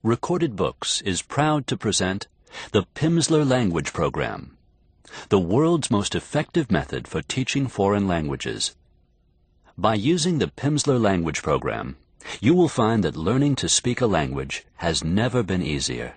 Recorded Books is proud to present the Pimsleur Language Program, the world's most effective method for teaching foreign languages. By using the Pimsleur Language Program, you will find that learning to speak a language has never been easier.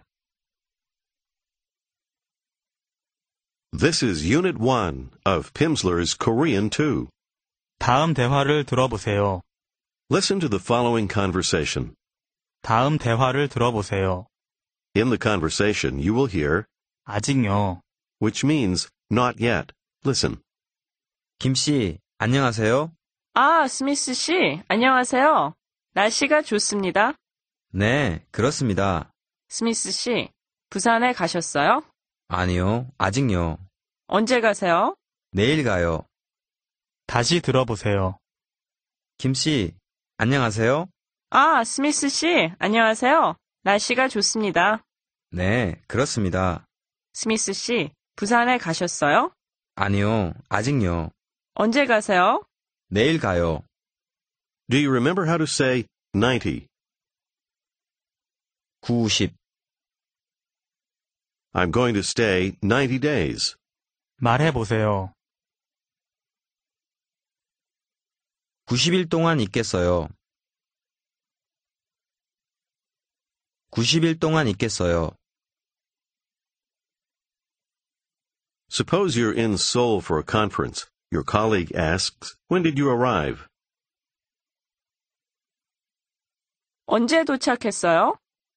This is Unit 1 of Pimsleur's Korean 2. 다음 대화를 들어보세요. Listen to the following conversation. 다음 대화를 들어보세요. In the conversation, you will hear, 아직요. which means not yet. Listen. 김 씨, 안녕하세요. 스미스 씨, 안녕하세요. 날씨가 좋습니다. 네, 그렇습니다. 스미스 씨, 부산에 가셨어요? 아니요, 아직요. 언제 가세요? 내일 가요. 다시 들어보세요. 김 씨, 안녕하세요. 스미스 씨, 안녕하세요. 날씨가 좋습니다. 네, 그렇습니다. 스미스 씨, 부산에 가셨어요? 아니요, 아직요. 언제 가세요? 내일 가요. Do you remember how to say 90? 90. I'm going to stay 90 days. 말해보세요. 90일 동안 있겠어요. 90일 동안 있겠어요. Suppose you're in Seoul for a conference. Your colleague asks, when did you arrive? 언제 도착했어요?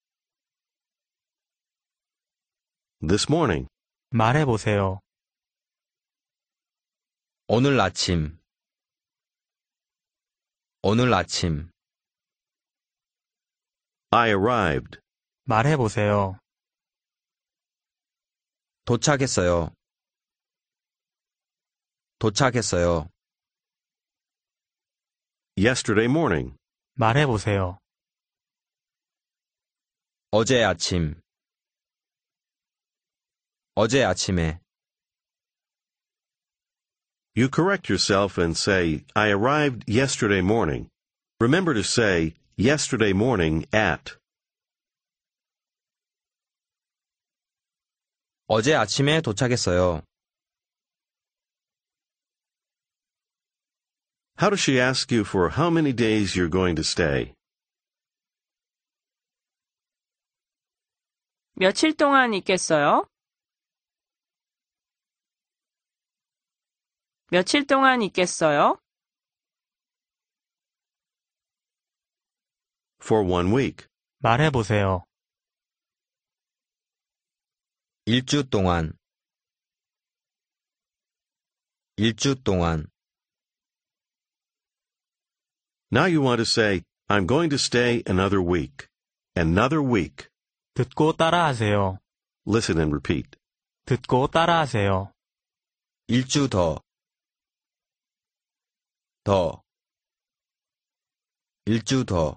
This morning. 말해보세요. 오늘 아침. 오늘 아침. I arrived. 말해보세요. 도착했어요. 도착했어요. Yesterday morning. 말해보세요. 어제 아침. 어제 아침에. You correct yourself and say, I arrived yesterday morning. Remember to say, yesterday morning at. 어제 아침에 도착했어요. How does she ask you for how many days you're going to stay? 며칠 동안 있겠어요? 며칠 동안 있겠어요? For 1 week. 말해보세요. 일주 동안. 일주 동안. Now you want to say, I'm going to stay another week. Another week. 듣고 따라하세요. Listen and repeat. 듣고 따라하세요. 일주 더. 더. 일주 더.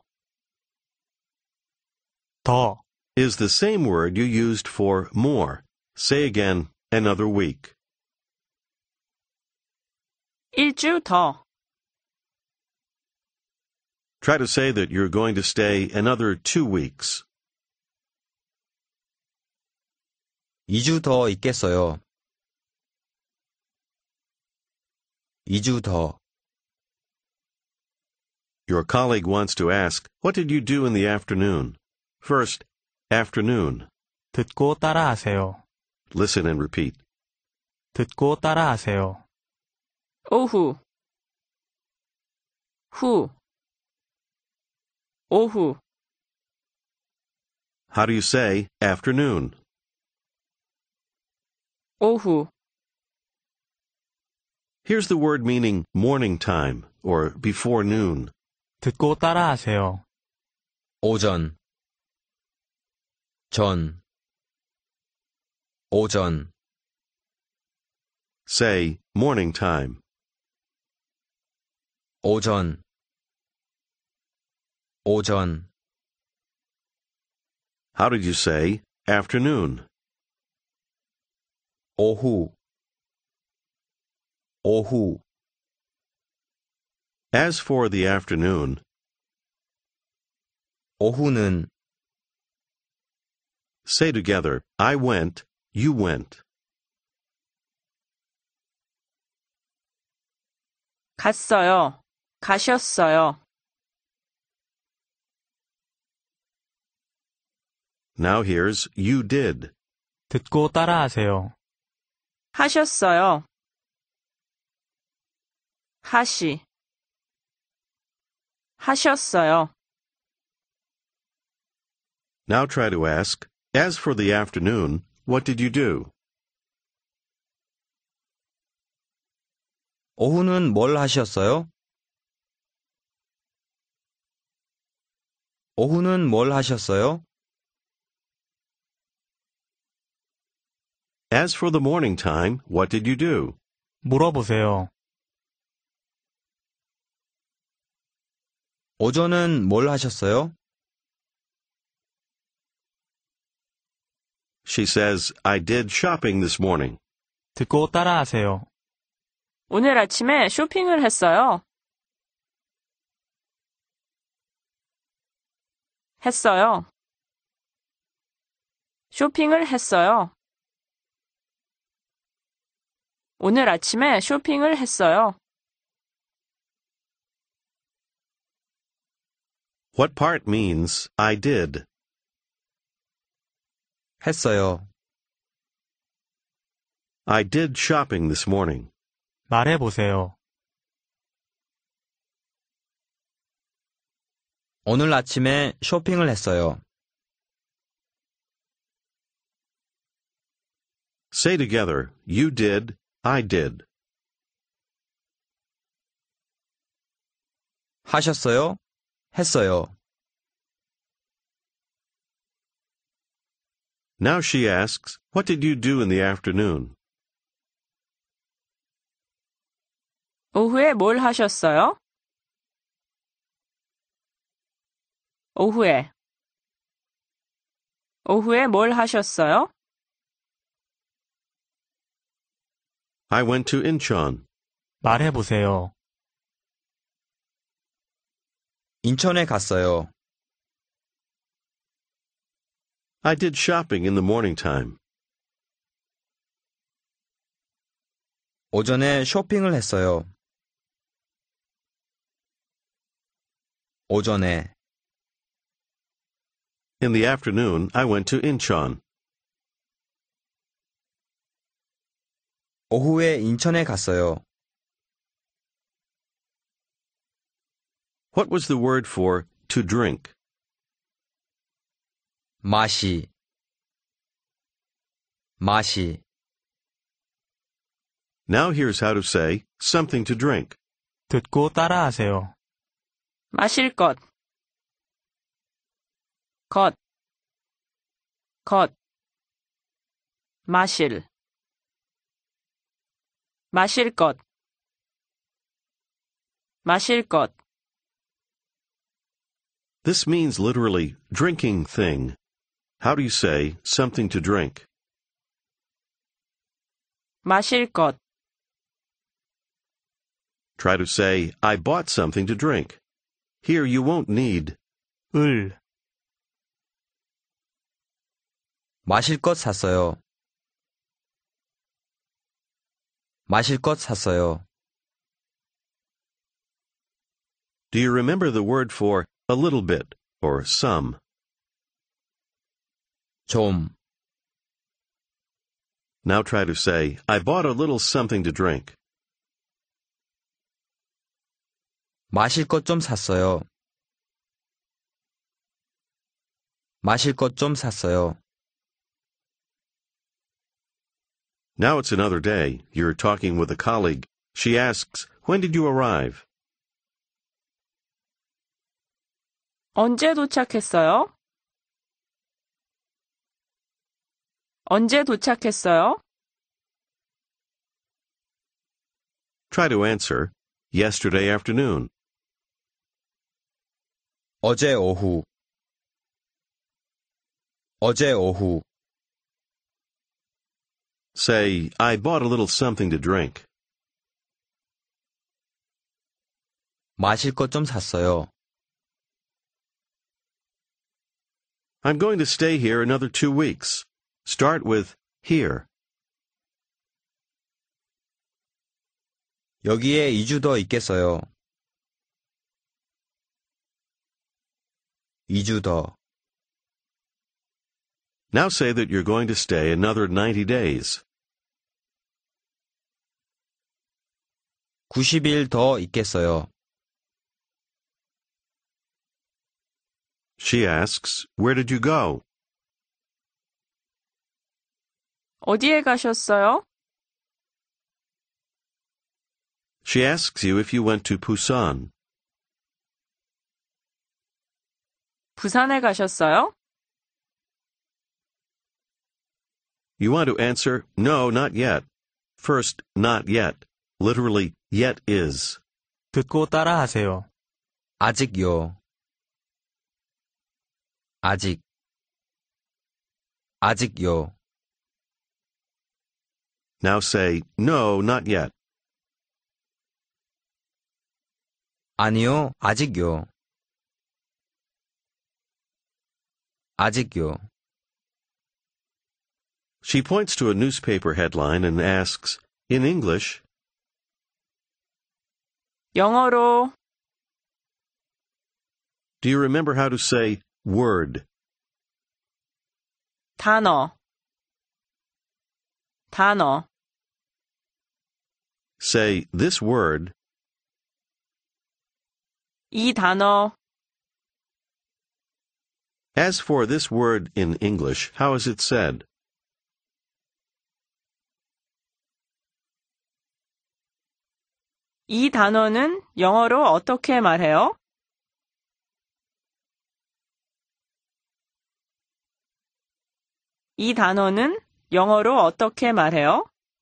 더. Is the same word you used for more. Say again, another week. 일주 더. Try to say that you're going to stay another 2 weeks. 2주 더 있겠어요. 2주 더. Your colleague wants to ask, what did you do in the afternoon? First, afternoon. 듣고 따라하세요. Listen and repeat. 듣고 따라하세요. 오후. 후. 오후. How do you say afternoon? 오후. Here's the word meaning morning time or before noon. 듣고 따라하세요. 오전. 전. 오전. Say morning time. 오전. 오전. How did you say afternoon? 오후. 오후. As for the afternoon, 오후는 Say together, I went, you went. 갔어요. 가셨어요. Now here's you did. 듣고 따라하세요. 하셨어요. 하시. 하셨어요. Now try to ask, as for the afternoon, what did you do? 오후는 뭘 하셨어요? 오후는 뭘 하셨어요? As for the morning time, what did you do? 물어보세요. 오전은 뭘 하셨어요? She says, I did shopping this morning. 듣고 따라하세요. 오늘 아침에 쇼핑을 했어요. 했어요. 쇼핑을 했어요. 오늘 아침에 쇼핑을 했어요. What part means I did? 했어요. I did shopping this morning. 말해보세요. 오늘 아침에 쇼핑을 했어요. Say together, you did, I did. 하셨어요? 했어요. Now she asks, what did you do in the afternoon? 오후에 뭘 하셨어요? 오후에. 오후에 뭘 하셨어요? I went to Incheon. 말해보세요. 인천에 갔어요. I did shopping in the morning time. 오전에 쇼핑을 했어요. 오전에. In the afternoon, I went to Incheon. 오후에 인천에 갔어요. What was the word for to drink? 마시. 마시. Now here's how to say something to drink. 듣고 따라하세요. 마실 것. 것. 것. 마실. 마실 것. 마실 것. This means literally drinking thing. How do you say something to drink? 마실 것. Try to say, I bought something to drink. Here you won't need. 을. 마실 것 샀어요. 마실 것 샀어요. Do you remember the word for a little bit or some? 좀. Now try to say, I bought a little something to drink. 마실 것 좀 샀어요. 마실 것 좀 샀어요. Now it's another day. You're talking with a colleague. She asks, when did you arrive? 언제 도착했어요? 언제 도착했어요? Try to answer, yesterday afternoon. 어제 오후. 어제 오후. Say, I bought a little something to drink. 마실 것 좀 샀어요. I'm going to stay here another 2 weeks. Start with here. 여기에 2주 더 있겠어요. 2주 더. Now say that you're going to stay another 90 days. 90일 더 있겠어요. She asks, where did you go? 어디에 가셨어요? She asks you if you went to Busan. 부산에 가셨어요? You want to answer, no, not yet. First, not yet. Literally, yet is. 듣고 따라하세요. 아직요. 아직. 아직요. Now say, no, not yet. 아니요, 아직요. 아직요. She points to a newspaper headline and asks, in English, 영어로. do you remember how to say word? 단어. 단어. Say this word. 이 단어. As for this word in English, how is it said? 이 단어는 영어로 어떻게 말해요? 이 단어는 영어로 어떻게 말해요?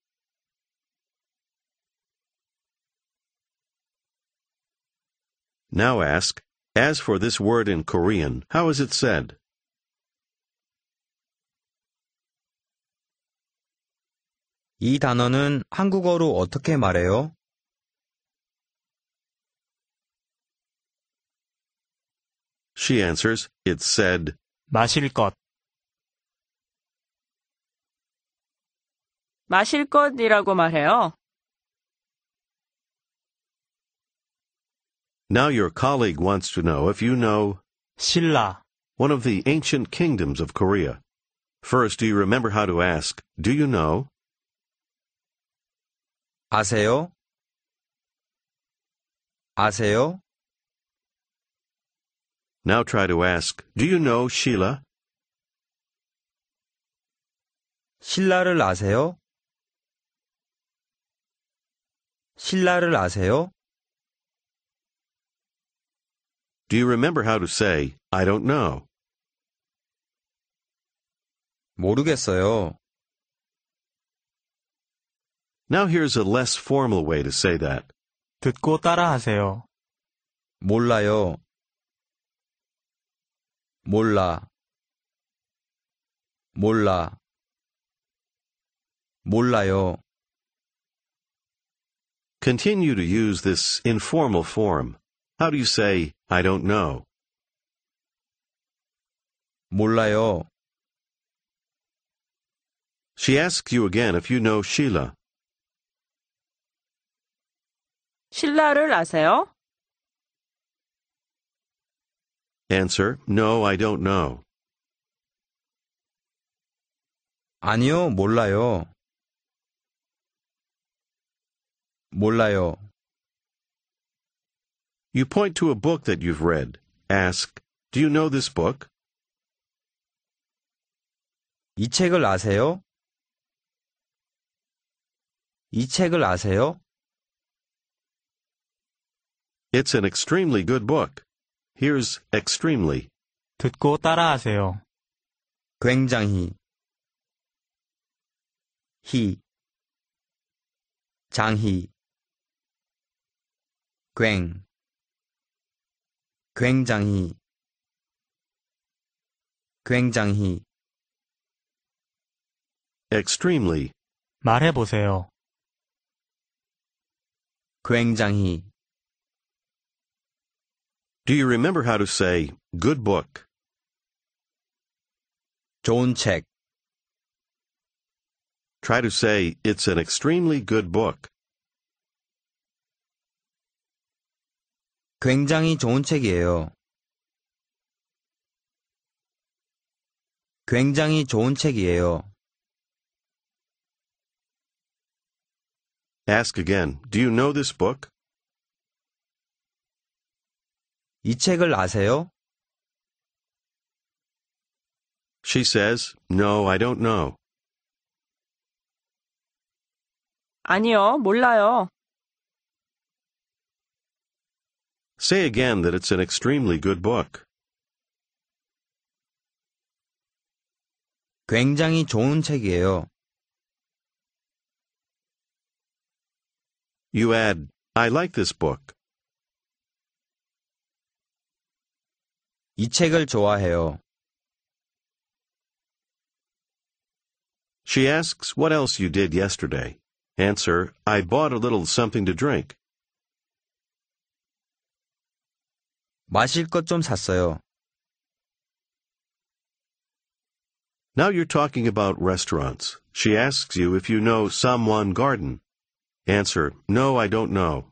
Now ask, as for this word in Korean, how is it said? 이 단어는 한국어로 어떻게 말해요? She answers, it's said, 마실 것. 마실 것이라고 말해요. now your colleague wants to know if you know 신라. one of the ancient kingdoms of Korea. First, do you remember how to ask, do you know? 아세요? 아세요? Now try to ask, do you know Sheila? 신라를 아세요? 신라를 아세요? Do you remember how to say, I don't know? 모르겠어요. Now here's a less formal way to say that. 듣고 따라하세요. 몰라요. 몰라. 몰라. 몰라요. Continue to use this informal form. How do you say, I don't know? 몰라요. She asks you again if you know Sheila. 신라를 아세요? Answer, no, I don't know. 아니요, 몰라요. 몰라요. You point to a book that you've read. Ask, do you know this book? 이 책을 아세요? 이 책을 아세요? It's an extremely good book. Here's extremely. 듣고 따라하세요. 굉장히. 히. 장히. 굉장히. 굉장히. Extremely. 말해보세요. 굉장히. Do you remember how to say, good book? 좋은 책. Try to say, it's an extremely good book. 굉장히 좋은 책이에요. 굉장히 좋은 책이에요. Ask again, do you know this book? 이 책을 아세요? She says, no, I don't know. 아니요, 몰라요. Say again that it's an extremely good book. 굉장히 좋은 책이에요. You add, I like this book. 이 책을 좋아해요. She asks what else you did yesterday. Answer, I bought a little something to drink. 마실 것 좀 샀어요. Now you're talking about restaurants. She asks you if you know Samwan Garden. Answer, no, I don't know.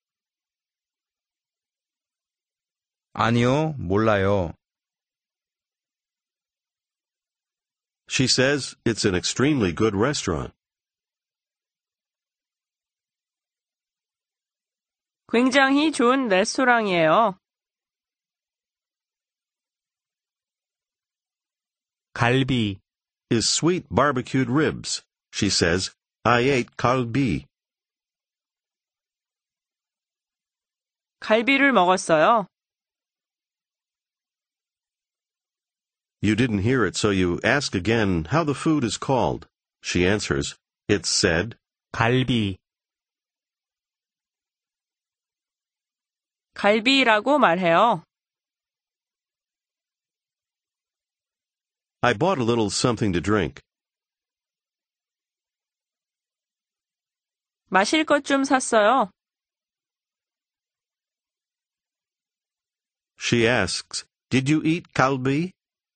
아니요, 몰라요. She says it's an extremely good restaurant. 굉장히 좋은 레스토랑이에요. 갈비, Is sweet barbecued ribs. She says, I ate kalbi. 갈비를 먹었어요. You didn't hear it, so you ask again how the food is called. She answers, it's said, 갈비, 갈비라고 말해요. I bought a little something to drink. 마실 것 좀 샀어요. She asks, did you eat kalbi?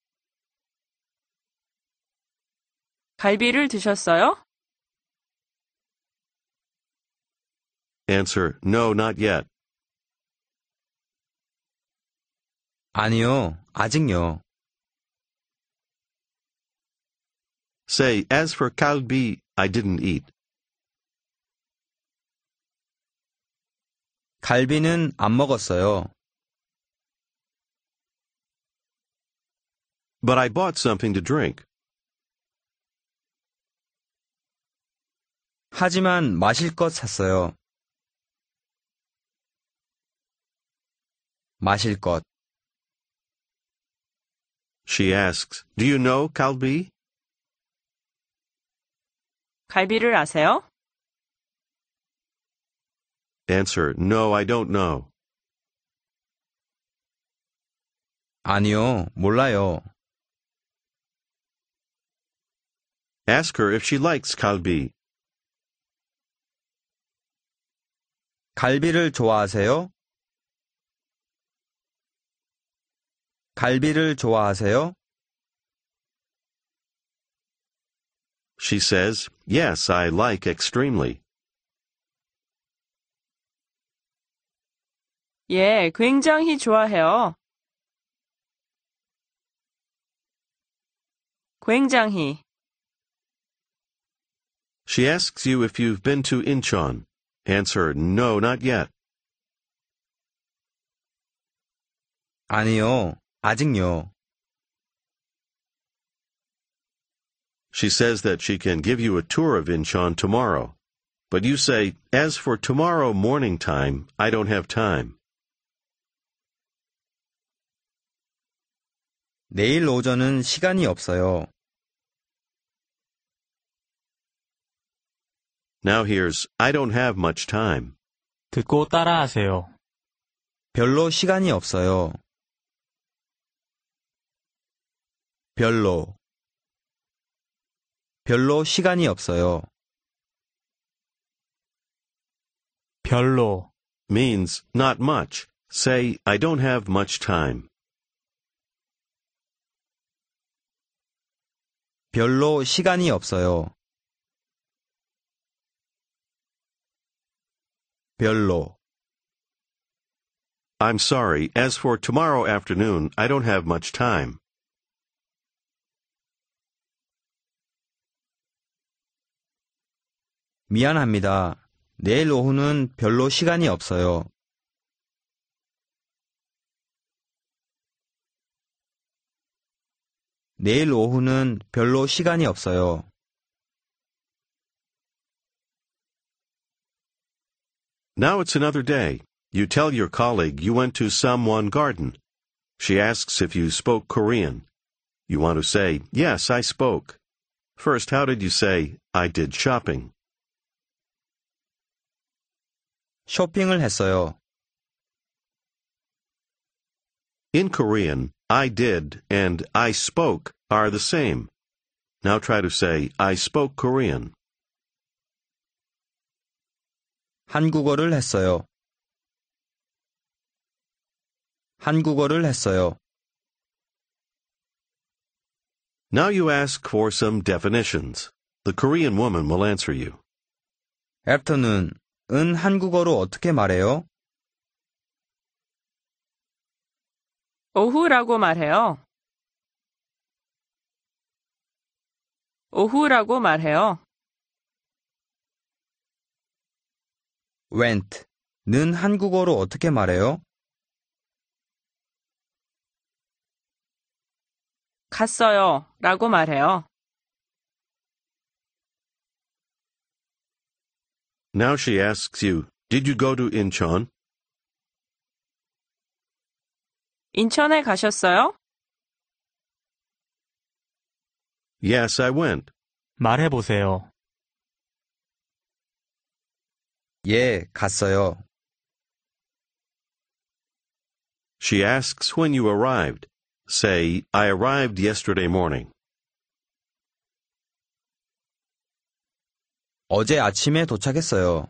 갈비를 드셨어요? Answer, no, not yet. 아니요, 아직요. Say, as for kalbi, I didn't eat. 갈비는 안 먹었어요. But I bought something to drink. 하지만 마실 것 샀어요. 마실 것. She asks, do you know kalbi? 갈비를 아세요? Answer, no, I don't know. 아니요, 몰라요. Ask her if she likes kalbi. 갈비를 좋아하세요? 갈비를 좋아하세요? She says, yes, I like extremely. 예, 굉장히 좋아해요. 굉장히. She asks you if you've been to Incheon. Answer, no, not yet. 아니요, 아직요. She says that she can give you a tour of Incheon tomorrow. But you say, as for tomorrow morning time, I don't have time. 내일 오전은 시간이 없어요. Now here's, I don't have much time. 듣고 따라하세요. 별로 시간이 없어요. 별로 시간이 없어요. 별로, Means not much. Say, I don't have much time. 별로 시간이 없어요. 별로, I'm sorry. As for tomorrow afternoon, I don't have much time. 미안합니다. 내일 오후는 별로 시간이 없어요. 내일 오후는 별로 시간이 없어요. Now it's another day. You tell your colleague you went to someone garden. She asks if you spoke Korean. You want to say, yes, I spoke. First, how did you say, I did shopping? 쇼핑을 했어요. In Korean, I did and I spoke are the same. Now try to say, I spoke Korean. 한국어를 했어요. 한국어를 했어요. Now you ask for some definitions. The Korean woman will answer you. afternoon, 은 한국어로 어떻게 말해요? 오후라고 말해요. 오후라고 말해요. went, 는 한국어로 어떻게 말해요? 갔어요. 라고 말해요. Now she asks you, did you go to Incheon? 인천에 가셨어요? Yes, I went. 말해보세요. 예, 갔어요. She asks when you arrived. Say, I arrived yesterday morning. 어제 아침에 도착했어요.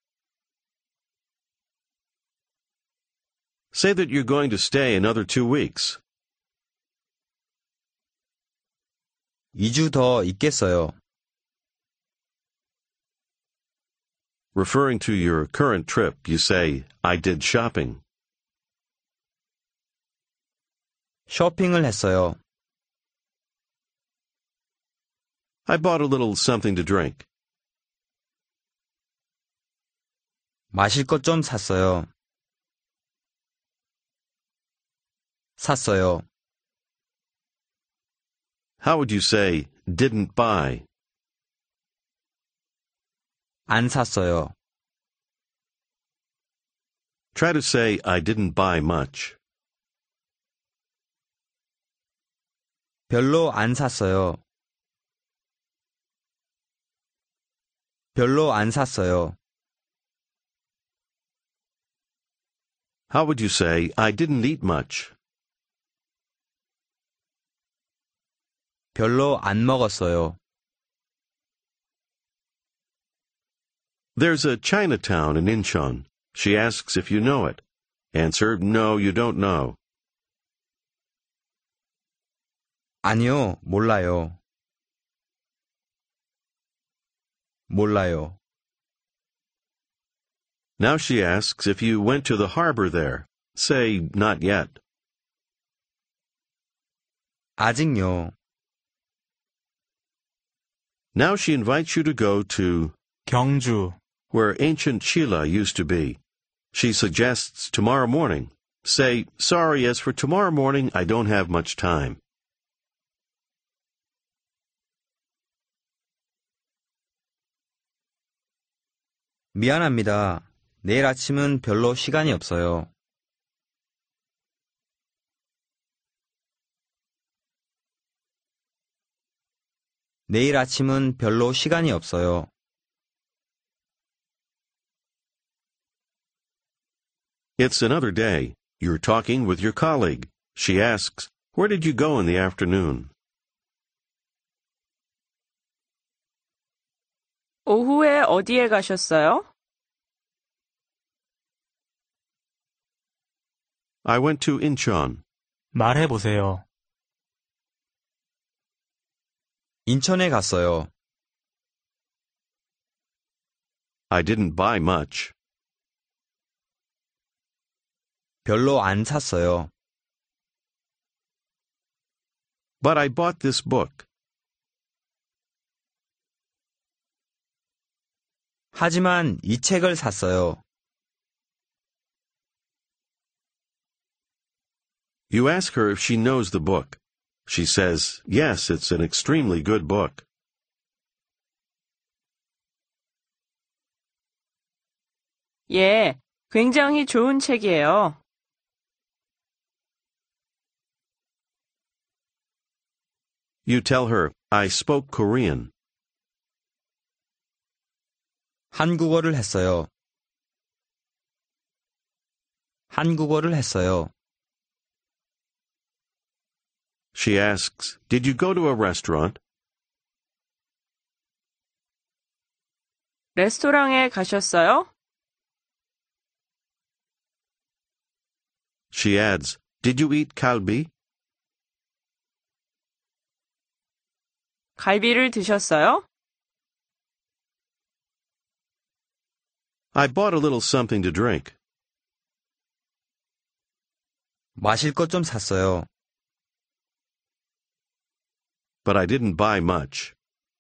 Say that you're going to stay another 2 weeks. 2주 더 있겠어요. Referring to your current trip, you say, I did shopping. 쇼핑을 했어요. I bought a little something to drink. 마실 것 좀 샀어요. 샀어요. How would you say, didn't buy? 안 샀어요. Try to say, I didn't buy much. 별로 안 샀어요. 별로 안 샀어요. How would you say, I didn't eat much? 별로 안 먹었어요. There's a Chinatown in Incheon. She asks if you know it. Answer, no, you don't know. 아니요, 몰라요. 몰라요. Now she asks if you went to the harbor there. Say, not yet. 아직요. Now she invites you to go to 경주, where ancient Sheila used to be. She suggests tomorrow morning. Say, sorry, as for tomorrow morning, I don't have much time. 미안합니다. 내일 아침은 별로 시간이 없어요. 내일 아침은 별로 시간이 없어요. It's another day. You're talking with your colleague. She asks, where did you go in the afternoon? 오후에 어디에 가셨어요? I went to Incheon. 말해보세요. 인천에 갔어요. I didn't buy much. 별로 안 샀어요. But I bought this book. 하지만 이 책을 샀어요. You ask her if she knows the book. She says, yes, it's an extremely good book. 예, 굉장히 좋은 책이에요. You tell her, I spoke Korean. 한국어를 했어요. 한국어를 했어요. She asks, did you go to a restaurant? 레스토랑에 가셨어요? She adds, did you eat kalbi? 갈비를 드셨어요? I bought a little something to drink. 마실 것 좀 샀어요. But I didn't buy much.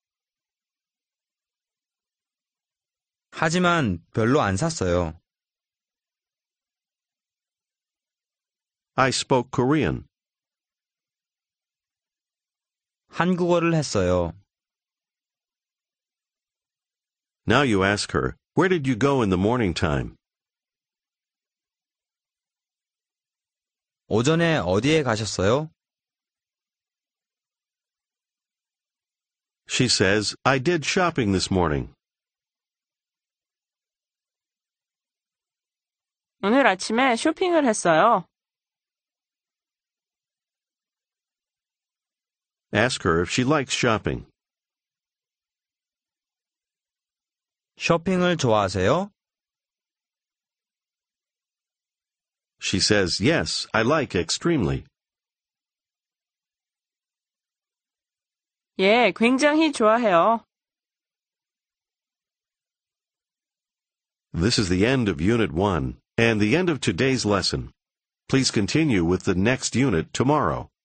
하지만 별로 안 샀어요. I spoke Korean. 한국어를 했어요. Now you ask her, where did you go in the morning time? 오전에 어디에 가셨어요? She says, I did shopping this morning. 오늘 아침에 쇼핑을 했어요. Ask her if she likes shopping. 쇼핑을 좋아하세요? She says, yes, I like extremely. 예, 굉장히 좋아해요. This is the end of Unit 1 and the end of today's lesson. Please continue with the next unit tomorrow.